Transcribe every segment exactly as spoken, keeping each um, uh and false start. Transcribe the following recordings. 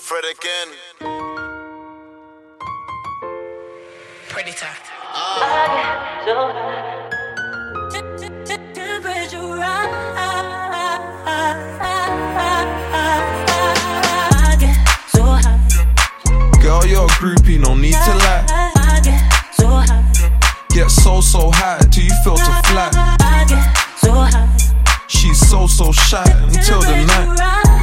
Fred again. Predator. I get so high. Temperature rise. I get so high. Girl, you're a groupie, no need to lie. I get so high. Get so, so high till you feel to fly. I get so high. She's so, so shy until the night.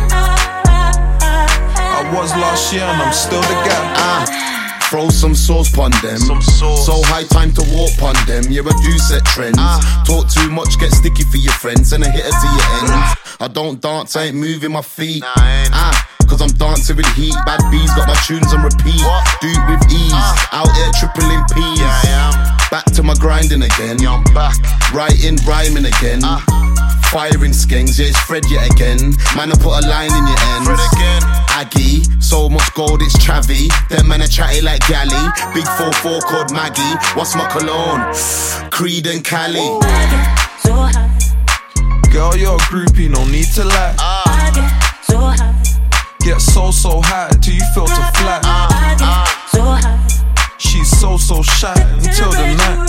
I was last year and I'm still the guy. Ah, throw some sauce pon them. Some sauce. So high time to walk pon them. You're a do set trends. Ah. Talk too much, get sticky for your friends, and a hitter to your ends. I don't dance, I ain't moving my feet. Nah, I ain't. Ah, cause I'm dancing with heat. Bad bees got my tunes on repeat. What? Do it with ease. Ah. Out here tripling P's. Yeah, I am. Back to my grinding again. Yeah, I'm back. Writing, rhyming again. Ah. Firing skanks, yeah, it's Fred yet again. Man, I put a line in your ends. Fred again. Aggie, so much gold, it's Travi. Them men are chatty like Galley. Big four four called Maggie. What's my cologne? Creed and Cali. I get so high. Girl, you're a groupie, no need to lie. I get so high. Get so, so high till you feel to fly. I get so high. She's so, so shy until the night.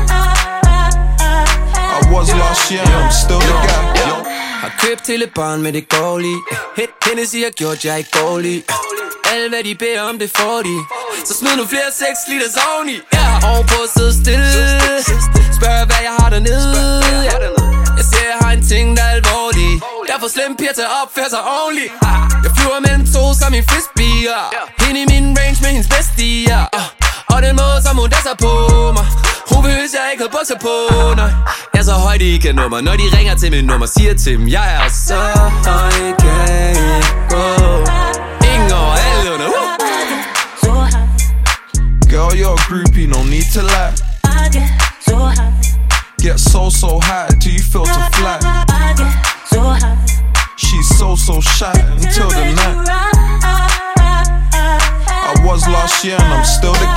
I was last year and I'm still the guy. Har købt hele barn med det går lige. Hennessy har gjort jeg ikke går lige. Alle hvad de beder om det får de. Så smid nu flere seks liters oveni. Jeg har ovenpå siddet stille. Spørg hvad jeg har dernede. Jeg ser jeg har en ting der er alvorlig. Derfor slem piger til at opføre sig ordentligt. Jeg flyver mellem to som en frisbee. Hende i min range med hendes bestie. Og den måde som hun danser på mig. Hun vil hvis jeg ikke har bukser på, nej. Jeg er så høj de ikke kan nå mig. Når de ringer til mit nummer, siger til dem jeg er så høj, kan ikke gå. Ingen over alle under, uh. So high. Girl, you're a groupie, no need to lie. I get so high. Get so, so high till you feel to fly. I get so high. She's so, so shy until the night. I was last year and I'm still the